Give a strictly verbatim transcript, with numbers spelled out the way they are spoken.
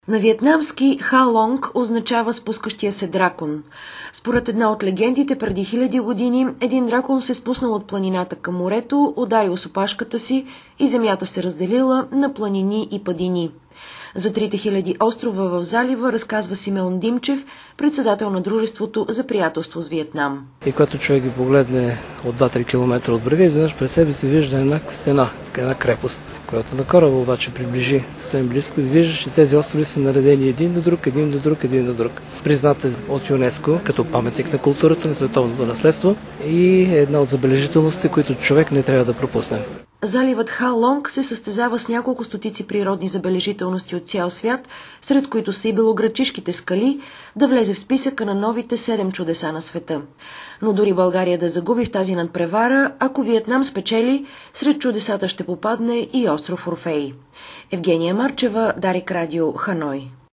На виетнамски Ха Лонг означава спускащия се дракон. Според една от легендите, преди хиляди години един дракон се спуснал от планината към морето, ударил с опашката си и земята се разделила на планини и падини. За трите хиляди острова в залива разказва Симеон Димчев, председател на Дружеството за приятелство с Виетнам. И когато човек ги погледне от два-три километра от брега, изведнъж пред себе си вижда една стена, една крепост, която на кораба обаче приближи съвсем близко и вижда, че тези острови са наредени един до друг, един до друг, един до друг. Признат е от ЮНЕСКО като паметник на културата, на световното наследство и е една от забележителностите, които човек не трябва да пропусне. Заливът Ха Лонг се състезава с няколко стотици природни забележителности от цял свят, сред които са и белоградчишките скали, да влезе в списъка на новите седем чудеса на света. Но дори България да загуби в тази надпревара, ако Виетнам спечели, сред чудесата ще попадне и остров Орфей. Евгения Марчева, Дарик Радио, Ханой.